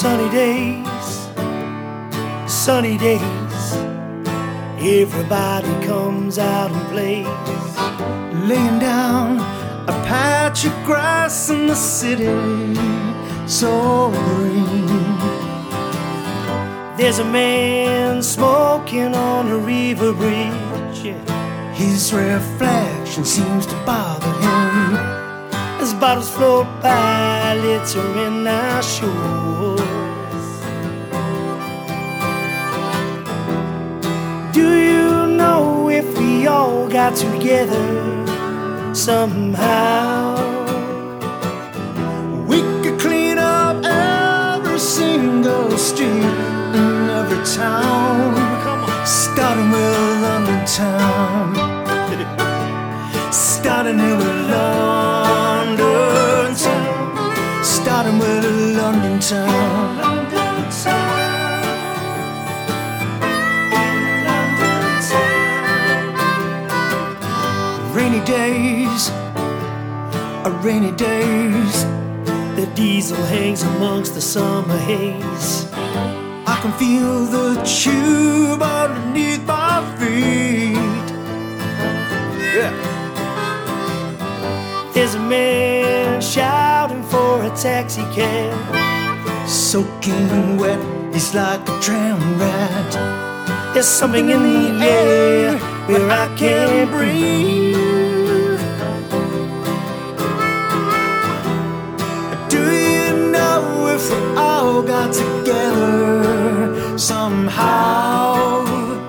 Sunny days, sunny days, everybody comes out and plays, laying down a patch of grass in the city, so green. There's a man smoking on the river bridge, yeah. His reflection seems to bother him as bottles float by, littering our shores. Do you know if we all got together somehow, we could clean up every single street in every town, starting with London town, starting with London town, starting with London town. Rainy days, the diesel hangs amongst the summer haze. I can feel the tube underneath my feet. Yeah. There's a man shouting for a taxi cab, soaking wet, he's like a drowned rat. There's something in the air where I can't breathe. Got together somehow,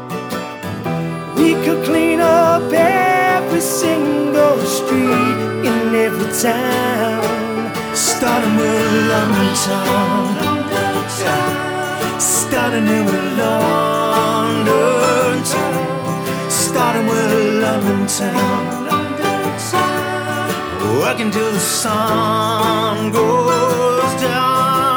we could clean up every single street in every town, starting with London town, starting with London town, starting with London town, working till the sun goes down.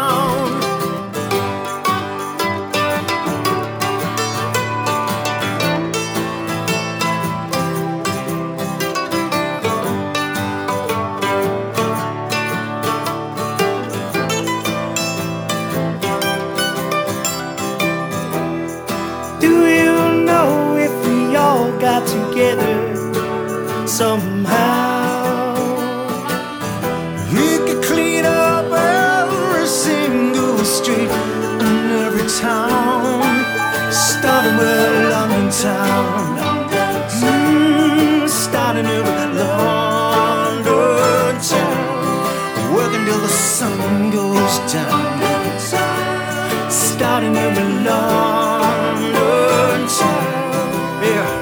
Got together somehow, we could clean up every single street in every town, starting with London town, starting with London town, working till the sun goes down, starting with London town, yeah.